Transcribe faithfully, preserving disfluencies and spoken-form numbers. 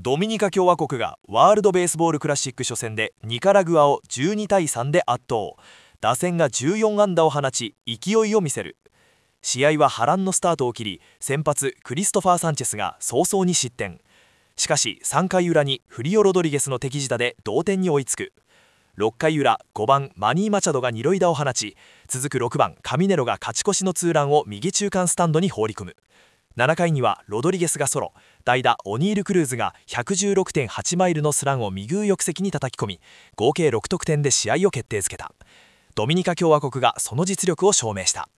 ドミニカ共和国がワールドベースボールクラシック初戦でニカラグアをじゅうにたいさんで圧倒。打線がじゅうよん安打を放ち勢いを見せる。試合は波乱のスタートを切り、先発クリストファー・サンチェスが早々に失点。しかしさんかい裏にフリオ・ロドリゲスの敵地打で同点に追いつく。ろっかい裏、ごばんマニー・マチャドが二塁打を放ち、続くろくばんカミネロが勝ち越しのツーランを右中間スタンドに放り込む。ななかいにはロドリゲスがソロ、代打オニール・クルーズが ひゃくじゅうろくてんはち マイルのスランを右右翼席に叩き込み、合計ろく得点で試合を決定づけた。ドミニカ共和国がその実力を証明した。